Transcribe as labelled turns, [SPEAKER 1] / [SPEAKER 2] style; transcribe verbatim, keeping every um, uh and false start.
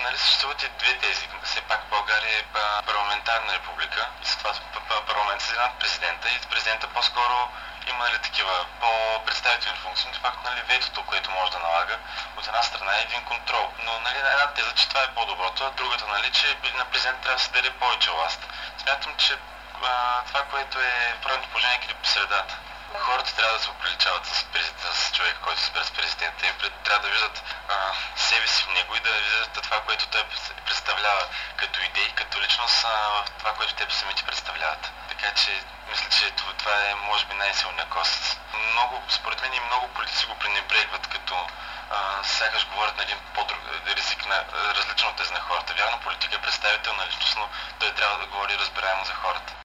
[SPEAKER 1] нали, съществуват и две тези. Все пак България е парламентарна република и с това парламент се от президента и президента по-скоро има ли такива по-представителни функции, но факт, нали, ветото, което може да налага, от една страна е един контрол. Но, нали, една теза, че това е по-доброто, а другата, нали, че на президент трябва да се даде повече власт. Смятам, че а, това, което е правилното положение е по средата. Хората трябва да се оприличават с, с човека, който се избере с президента и трябва да виждат а, себе си в него и да виждат това, което той представлява като идеи, като личност, а, в това, което те самите представляват. Така че мисля, че това е може би най-силният кост. Много, според мен и много политици го пренебрегват, като а, сякаш говорят на един по-друг език, на, различен от тези на хората. Вярно, политика е представител на личност, но той трябва да говори разбираемо за хората.